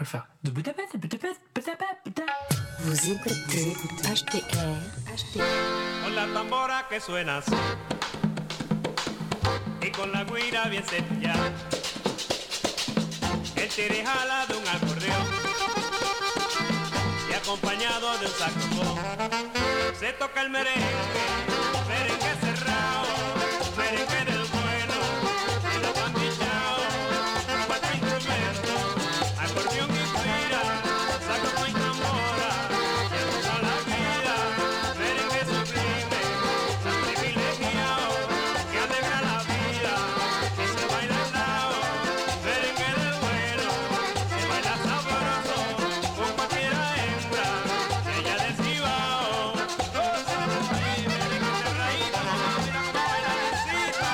faire. Vous écoutez HTR. Con la tambora que suena así y con la guira bien cepillada, el tire jala de un acordeón y acompañado de un saxofón se toca el merengue, merengue cerrado, merengue del bueno y lo pan pichao, cuatro instrumentos, acordeón y guira, saxofón y tambora, y goza la vida, merengue sublime, tan privilegiado, que alegra la vida, que se baila al lado, merengue del bueno, se baila sabroso, con cualquiera hembra, ella del Cibao, goza la vida, merengue cerradito, mira cómo baila Necita.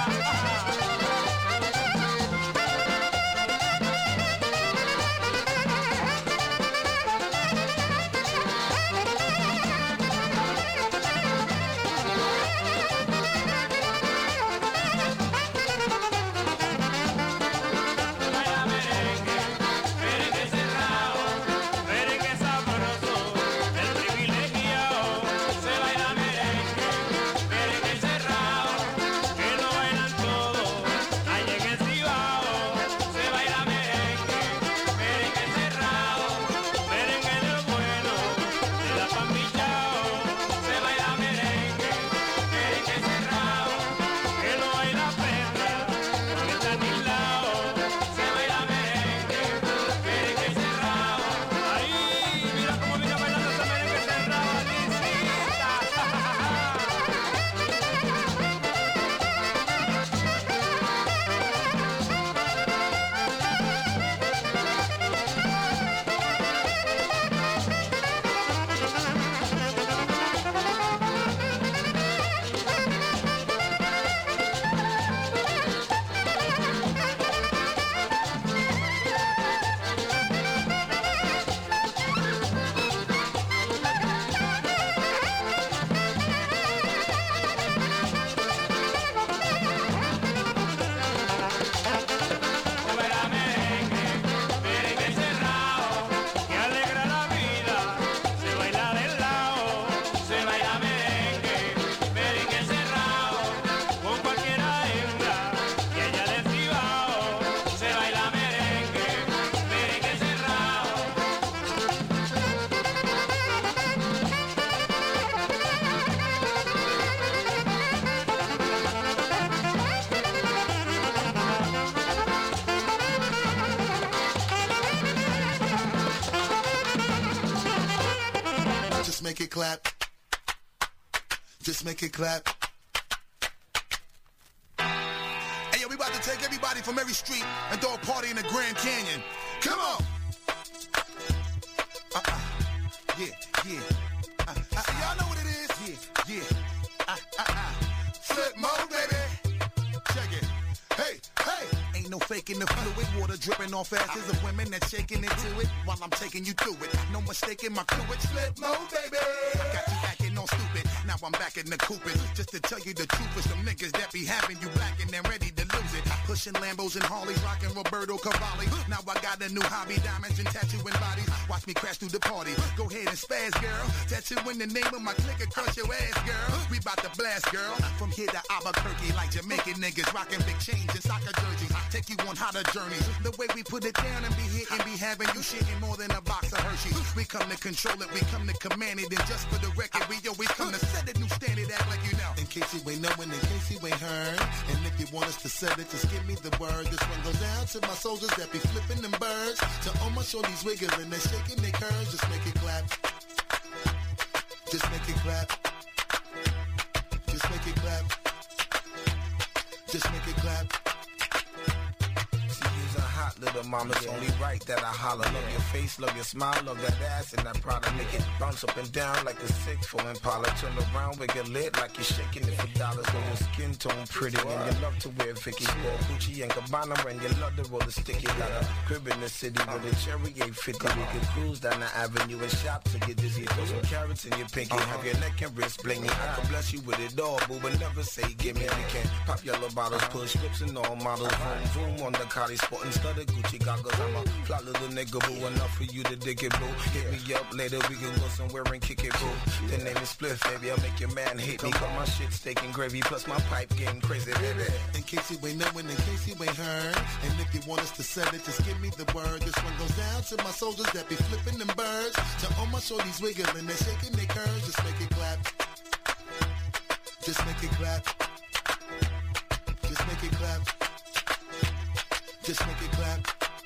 Baila merengue, merengue cerrado, merengue sabroso, del privilegiado. Se baila merengue, merengue cerrado, que no bailan todos, allá en el Cibao. Se baila merengue, merengue cerrado, merengue del bueno, de la pan pichao. Se baila merengue, merengue cerrado, que no baila perra, no está ni lado. Se baila merengue, merengue cerrado. Ahí, mira cómo viene bailando ese merengue cerrado, Alicita. Se baila merengue, merengue cerrado, que alegra la vida, se baila del lado. Se baila merengue, merengue cerrado, con cualquiera hembra, que ella del Cibao. Se baila merengue, merengue cerrado. Just make it clap. Just make it clap. Hey, yo, we about to take everybody from every street and throw a party in the Grand Canyon. Come on. Yeah. Y'all know what it is? Yeah. Flip mode, baby. Check it. Hey. Ain't no faking the fluid. Water dripping off asses of women that's shaking into it while I'm taking you through it. No mistaking my crew. It's flip mode, baby. Got you acting all stupid. Now I'm back in the coopin'. Just to tell you the truth, is some niggas that be having you blacking and ready to lose it. Pushing Lambos and Harleys, rocking Roberto Cavalli. Now I got a new hobby, diamonds and tattooing bodies. Watch me crash through the party. Go ahead and spaz, girl. Tattoo in the name of my clique across your ass, girl. We bout to blast, girl. From here to Albuquerque, like Jamaican niggas rocking big chains and soccer jerseys. Take you on hotter journeys. The way we put it down and be hitting, be having you shitting more than a box of Hershey's. We come to control it, we come to command it. And just for the record, we always come to set a new standard, act like you know. In case you ain't knowing, in case you ain't heard. And if you want us to set it, just give me the word. This one goes out to my soldiers that be flipping them birds. To all my shorties wiggling, they're shaking their curves. Just make it clap. Just make it clap. Just make it clap. Just make it clap. She's a hot little mama, it's only right that I holler. Love your face, love your smile, love that ass and that Prada. Make it bounce up and down like a 6'4" Impala. Turn around, we get lit like you're shaking it for dollars. When your skin tone pretty and you love to wear Vicky. Sport Gucci and Cabana and you love to roll the sticky. Got a crib in the city with a cherry 850. We can cruise down the avenue and shop to get dizzy. Throw some carrots in your pinky, have your neck and wrist blingy. I can bless you with it all, boo, but never say give me. We can pop yellow bottles, push scripts and all models. Vroom, vroom on the Cardi sporting studded Gucci Gucci goggles. I'm a fly little nigga, boo. Enough for you to dig it, boo. Hit me up later, we can go somewhere and kick it, boo. The name is Spliff, baby. I'll make your man hate me. Got my shit steak and gravy, plus my pipe getting crazy, baby. In case you ain't knowing, in case you ain't heard, and if you want us to sell it, just give me the word. This one goes down to my soldiers that be flipping them birds. To all my shorties wiggling, they're shaking their curves. Just make it clap. Just make it clap. Just make it clap. Just make it clap.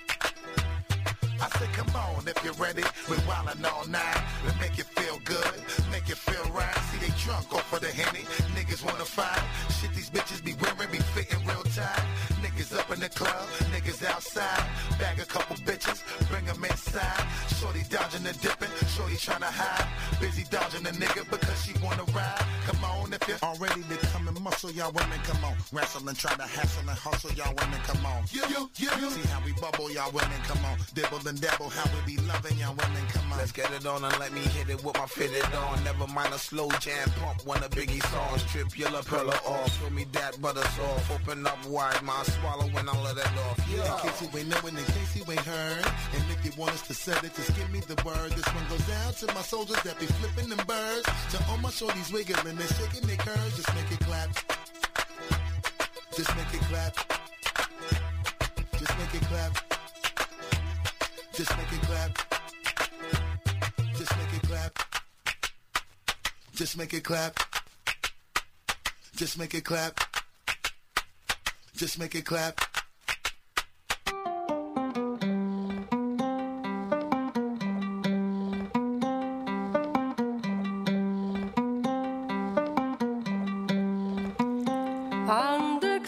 I said, come on, if you're ready, we're wildin' all night. We make you feel good, make you feel right. See, they drunk off of the Henny. Niggas wanna fight. Shit, these bitches be wearing, be fitting real tight. Niggas up in the club, niggas outside. Bag a couple bitches, bring them inside. Shorty dodging and dipping, shorty tryna hide. Busy dodging a nigga because she wanna ride. Come on, if you're all ready to come and muscle, y'all women, come on. Wrestle and try to hassle and hustle, y'all women, come on. You. See how we bubble, y'all women, come on. Dibble and dabble, how we be loving y'all women, come on. Let's get it on and let me hit it with my fitted on. Never mind a slow jam pump, one of Biggie songs. Strip your lapella off, show me that butter soft. Open up wide, my swallow when I let it off. Yeah. In case you ain't knowing, in case you ain't heard, and if you want us to set it, just give me the word. This one goes down to my soldiers that be flipping them birds. To all my shorties wiggling, they're shaking their curves. Just make it clap. Just make it clap. Just make it clap. Just make it clap. Just make it clap. Just make it clap. Just make it clap. Just make it clap. عندك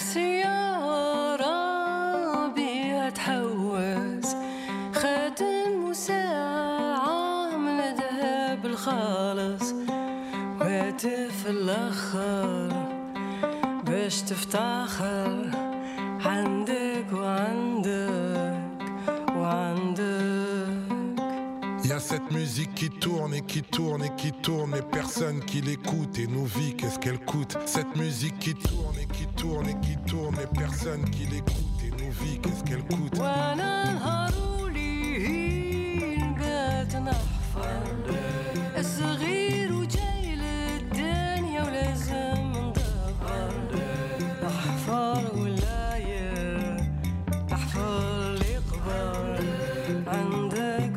سيارة بيها تحوز خاتم وساعة من ذهب الخالص وهاتف الأخر باش تفتخر عندك وعندك وعندك. Y a cette musique qui tourne et qui tourne et qui tourne, mais personne qui l'écoute. Et nos vies, qu'est-ce qu'elle coûte? Cette musique qui tourne et qui tourne et qui tourne, mais personne qui l'écoute. Et nos vies, qu'est-ce qu'elle coûte? وانا نهارولي نبات نحفر الصغير وجاي للدنيا ولازم ندبر نحفر ولاير نحفر اللي قبر عندك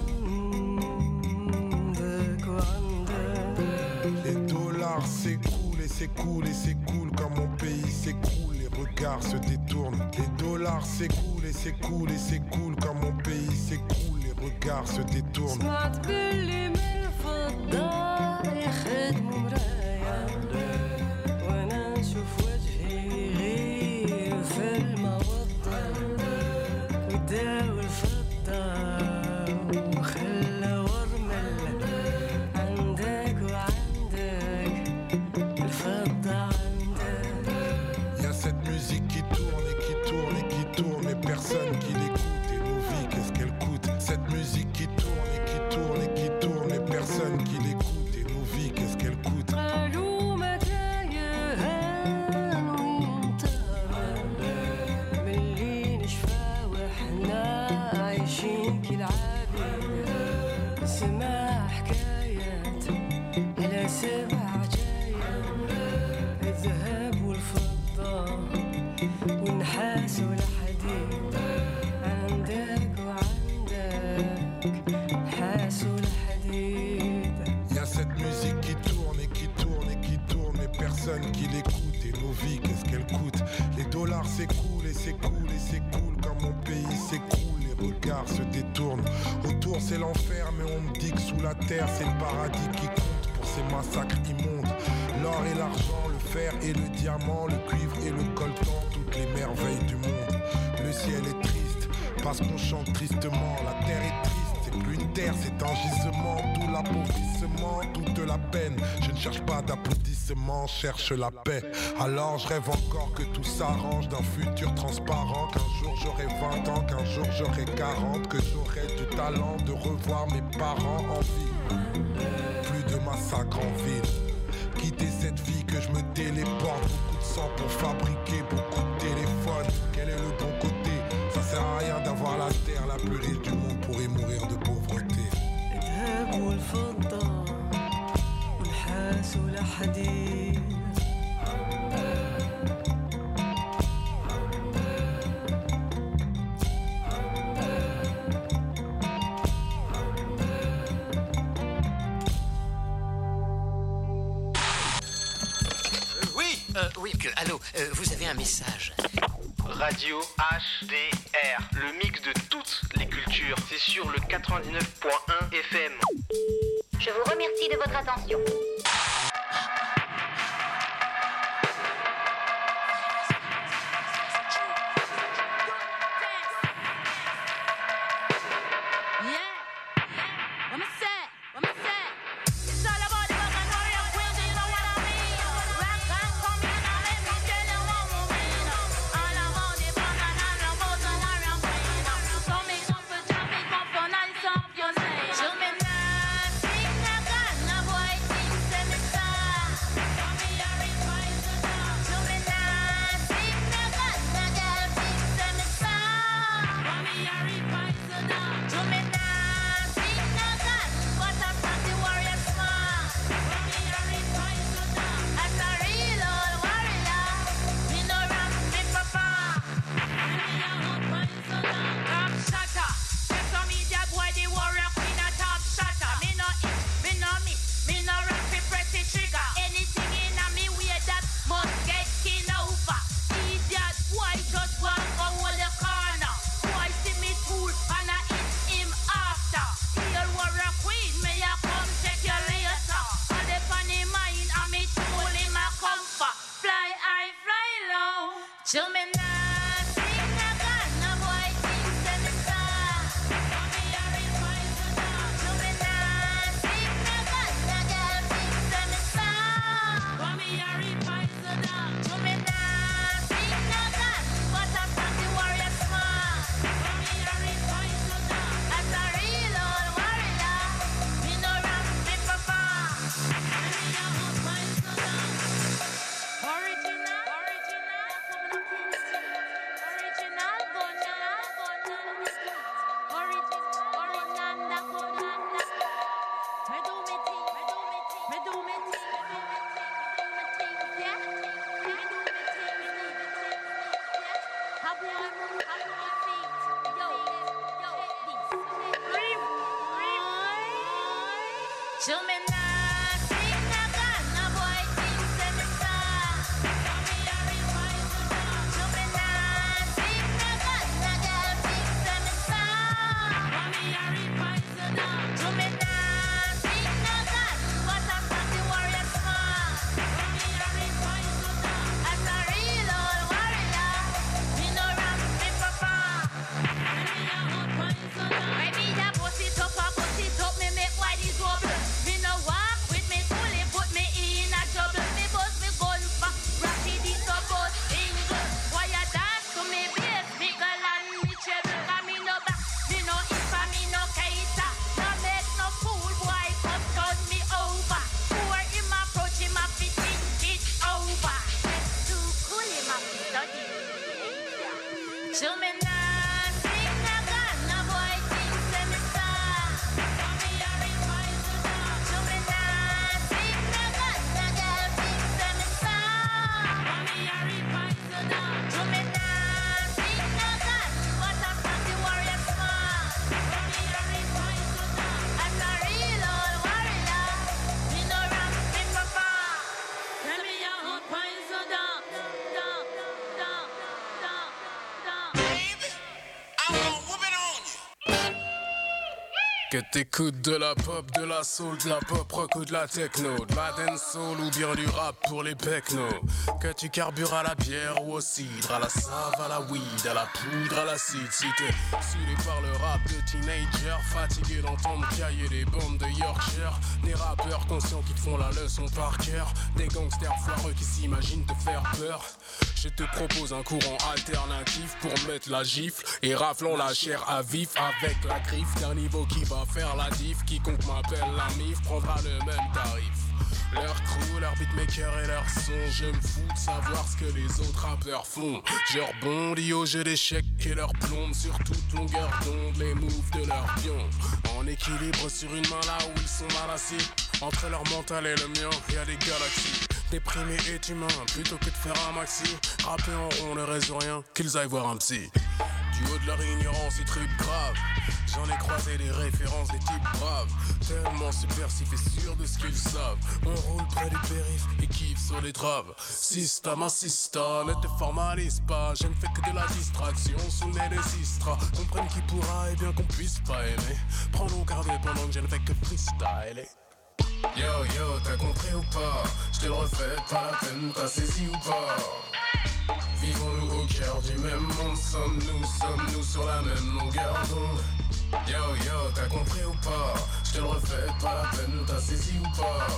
وعندك وعندك. Les dollars s'écoulent et s'écoulent et s'écoulent quand mon pays s'écoule. Les regards se détournent. Les dollars s'écoulent et s'écoulent et s'écoulent quand mon pays s'écoule. Les regards se détournent. سمعت باللي من الفضة يخدموا مرايا وانا نشوف وجهي غير في الموضة وداو الفضة وخلى ورمل عندك وعندك الفضة عندك. Y a cette musique qui tourne et qui tourne et qui tourne, mais personne qui l'écoute. Et nos vies, qu'est-ce qu'elle coûte? Cette musique qui tourne et qui tourne et qui tourne, mais personne qui l'écoute. Et nos vies, qu'est-ce qu'elle coûte? قالوا متى يهان وينتهى ملي نشفى وحنا عايشين كالعبيد. سمع حكايات على 7 جايات الذهب والفضة والنحاس والحديد عندك وعندك نحاس والحديد. Y a cette musique qui tourne et qui tourne et qui tourne, mais personne qui l'écoute. Et nos vies, qu'est-ce qu'elle coûte? Les dollars s'écoulent et s'écoulent et s'écoulent quand mon pays s'écroule. Les regards se détournent. Autour c'est l'enfer, mais on me dit que sous la terre c'est le paradis qui compte pour ces massacres immondes. L'or et l'argent, le fer et le diamant, le cuivre et le coltan, toutes les merveilles du monde. Le ciel est triste parce qu'on chante tristement. La terre est triste, c'est plus une terre, c'est un gisement. Tout l'appauvrissement, toute la peine. Je ne cherche pas d'applaudissements, cherche la paix. Alors je rêve encore que tout s'arrange, d'un futur transparent. Qu'un jour j'aurai 20 ans, qu'un jour j'aurai 40, que j'aurai du talent de revoir mes parents en vie. Plus de massacre en ville. Quitter cette vie que je me téléporte. Beaucoup de sang pour fabriquer beaucoup de téléphones. Quel est le bon côté? Ça sert à rien d'avoir وحدي Oui, allô, vous avez un message. Radio HDR, le mix de toutes les cultures. C'est sur le 99.1 FM. Je vous remercie de votre attention. Que t'écoutes de la pop, de la soul, de la pop rock ou de la techno, de la dancehall ou bien du rap pour les pecnos. Que tu carbures à la bière ou au cidre, à la save, à la weed, à la poudre, à l'acide. Si t'es saoulé par le rap de teenager, fatigué d'entendre cailler des bombes de Yorkshire, des rappeurs conscients qui te font la leçon par cœur, des gangsters foireux qui s'imaginent te faire peur. Je te propose un courant alternatif pour mettre la gifle et raflons la chair à vif avec la griffe d'un niveau qui va faire la diff. Quiconque m'appelle la mif prendra le même tarif. Leur crew, leur beatmaker et leur son, je me fous de savoir ce que les autres rappeurs font. Je rebondis au jeu d'échecs et leur plombe sur toute longueur d'onde les moves de leur pion. En équilibre sur une main là où ils sont mal assis. Entre leur mental et le mien, y'a des galaxies. Déprimé et humain, plutôt que de faire un maxi. Rapper en rond ne résout rien, qu'ils aillent voir un psy. Du haut de leur ignorance, ils trippent grave. J'en ai croisé des références, des types braves. Tellement subversifs et sûrs de ce qu'ils savent. On roule près du périph' et kiffe sur les traves. Sista, ma sista, ne te formalise pas. Je ne fais que de la distraction sous le nez des sistras. Comprenne qui pourra et bien qu'on puisse pas aimer. Prends donc garde pendant que je ne fais que freestyler. Yo yo, t'as compris ou pas? Je te le refais, pas la peine, t'as saisi ou pas? Vivons-nous au cœur du même monde, sommes-nous sur la même longueur d'onde. Yo yo, t'as compris ou pas? Je te le refais, pas la peine, t'as saisi ou pas?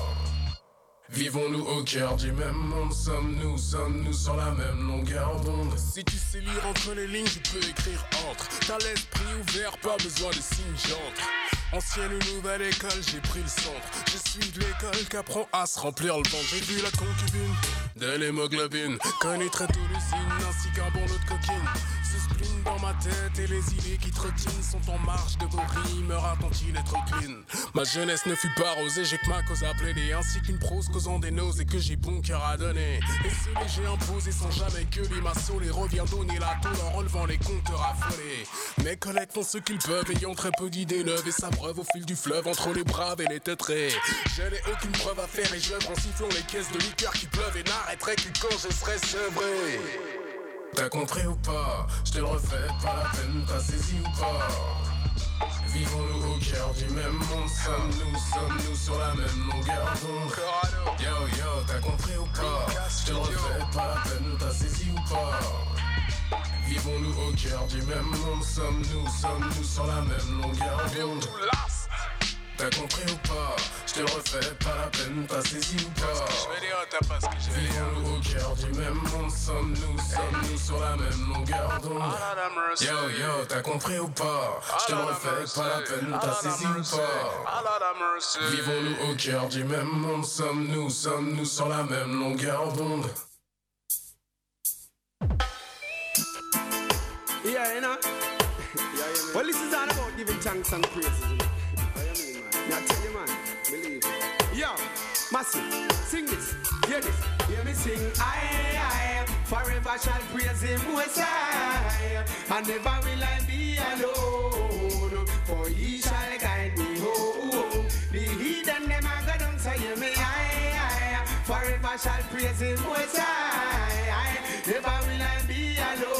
Vivons-nous au cœur du même monde, sommes-nous sur la même longueur d'onde. Si tu sais lire entre les lignes, tu peux écrire entre. T'as l'esprit ouvert, pas besoin de signes j'entre. Ancienne ou nouvelle école, j'ai pris le centre. Je suis de l'école qu'apprend à se remplir le ventre. J'ai vu la concubine de l'hémoglobine, connu très tôt l'usine, ainsi qu'un bon lot de coquine. Ce spleen dans ma tête et les idées qui trottinent sont en marche de vos rimes, ratent-ils être clean. Ma jeunesse ne fut pas rosée, j'ai que ma cause à plaider, ainsi qu'une prose causant des nausées que j'ai bon cœur à donner. Et ce léger imposé sans jamais gueuler, ma soul et revient donner la tôle en relevant les compteurs affolés. Mes collègues font ce qu'ils peuvent, ayant très peu d'idées neuves et sa preuve au fil du fleuve entre les braves et les teutrés. Je n'ai aucune preuve à faire et j'œuvre en sifflant les caisses de liqueur qui pleuvent et n'arrêterai que quand je serai sevré. T'as compris ou pas? Je te le refais, pas la peine, t'as saisi ou pas? Vivons-nous au cœur du même monde, sommes-nous sur la même longueur d'onde. Yo yo, t'as compris ou pas? Je te le refais, pas la peine, t'as saisi ou pas? Vivons-nous au cœur du même monde, sommes-nous sur la même longueur d'onde. T'as compris ou pas? Je te le refais, pas la peine, t'as saisi ou pas? Vivons-nous au cœur du même monde, sommes-nous sur la même longueur d'onde. Yo yo, t'as compris ou pas? Je te le refais, pas la peine, t'as saisi ou pas? Vivons-nous au cœur du même monde, sommes-nous sur la même longueur d'onde. Yeah, you know. Well, this is all about giving thanks and praises. I tell you, man, believe it. Yo, massive, sing this, hear this. Hear me sing, I forever shall praise him most high, and never will I be alone, for he shall guide me home. The heathen them are gonna say, hear me, I forever shall praise him most high, never will I be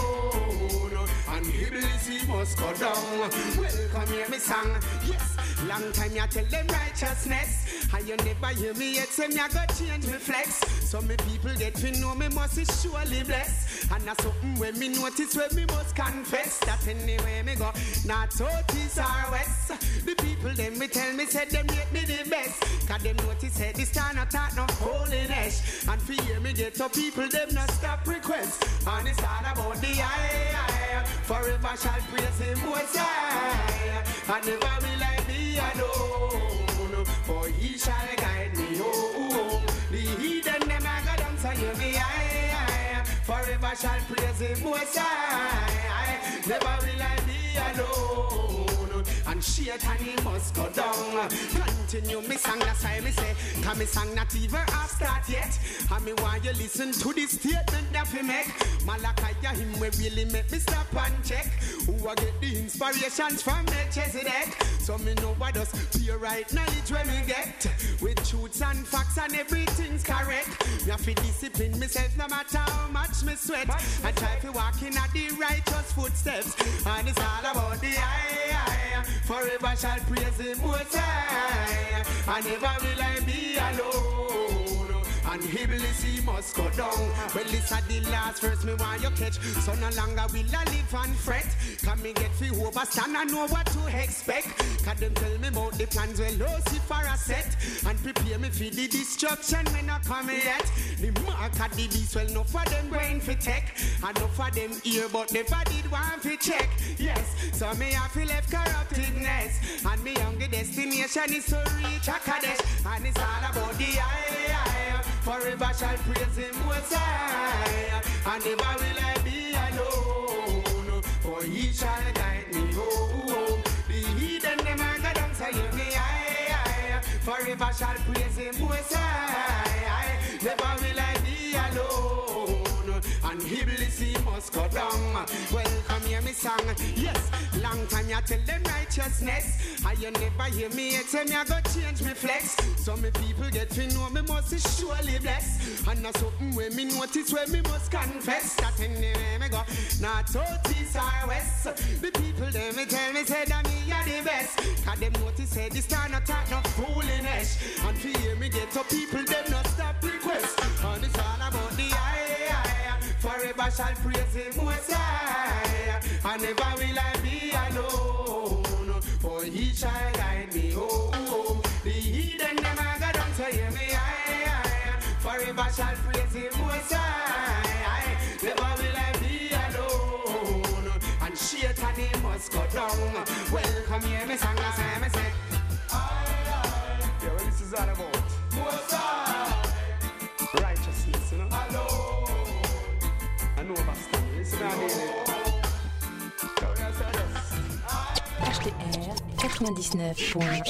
alone, and he must go down. Welcome, hear me song, yes. Long time you tell them righteousness, and you never hear me yet say me I got change me flex. So me people get to know me must be surely blessed, and that's something when me notice when me must confess that anywhere me go, not south, east or west, the people them me tell me said them make me the best, cause them notice said this time not talk no holiness, and for hear me get to people them not stop request, and it's all about the I forever shall praise him most high, and never will I be alone, for he shall guide me home. The heathen them I got down so you me I forever shall praise him most high, never will I be alone, and Satan he must go down. Continue me song, that's why me say, cause me song not even half start yet, and me want you listen to the statement that we make. Malachi him will really make me stop and check, who I get the inspirations from Melchizedek, so me know what does pure right knowledge when we get, with truths and facts and everything's correct. Me have to discipline myself no matter how much me sweat, I try to walk in at the righteous footsteps, and it's all about the I forever shall praise him most high, and never will I be alone, and Iblis he must go down. Well, this is the last verse me want you catch, so no longer will I live and fret, can me get free overstand and know what to expect, cause them tell me about the plans well Lucifer a set, and prepare me for the destruction when I come yet. The mark at the beast. Well, enough of them brain fi tech, enough of them ear, but never did want fi check. Yes, so me have to left corruptedness, and me young destination is to reach a Kadesh, and it's all about the I. Forever shall praise him most high, and never will I be alone, for he shall guide me home. The heathen them are go down, say hear me I. Forever shall praise him most high, never will I be alone, and Iblis he must go down. Well, come hear me song, yes. Long time you tell them righteousness, and you never hear me say me I go change me flex. So me people get to know me must surely bless, and that's something when me notice when me must confess. That anywhere me go, not south, east or west, the people them me tell me say that me are the best. Cause them notice say this time not talk no foolishness, and for hear me get to people them not stop request. And it's all about the I. Forever shall praise him most high, and never will I be alone, for he shall guide me home. The heathen them a go down, so hear me I. Forever shall praise him most high, never will I be alone, and Satan he must go down. Well, come hear me song, I say me say I. Yeah, what this is all about? Most high. Righteousness, you know. Alone. I know about stuff. Listen to me. HTR 99.1.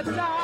sound.